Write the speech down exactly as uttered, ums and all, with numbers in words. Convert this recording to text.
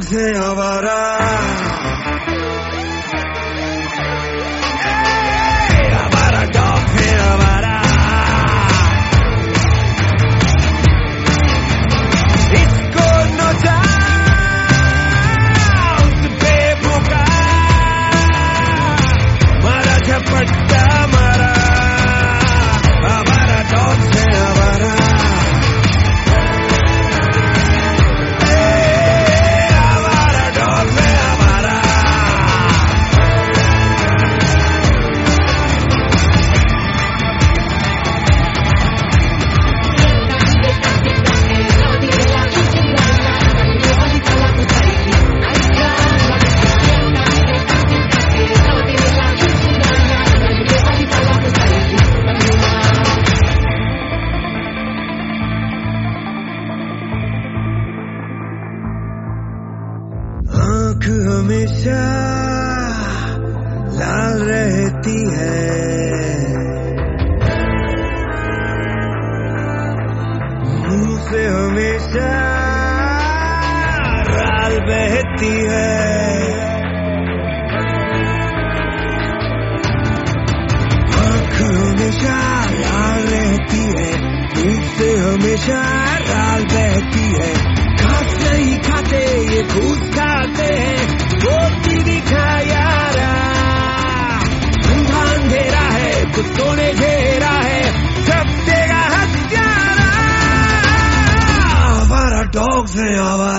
Dogs हैं आवारा, आवारा डॉग्स हैं आवारा। इसको नोचा उस बेभूखा, मारा झपट्टा मारा, आवारा डॉग्स हैं आवारा। आँख हमेशा लाल रहती है, मुंह से हमेशा राल बहती है। आँख हमेशा लाल रहती है, मुंह से हमेशा राल बहती है। घास नहीं खाते ये घूस खाते हैं, बोलती दिखा यारा। अंधा अंधेरा है कुत्तों ने घेरा है, सब देगा हत्यारा। आवारा डॉग्स हैं आवारा।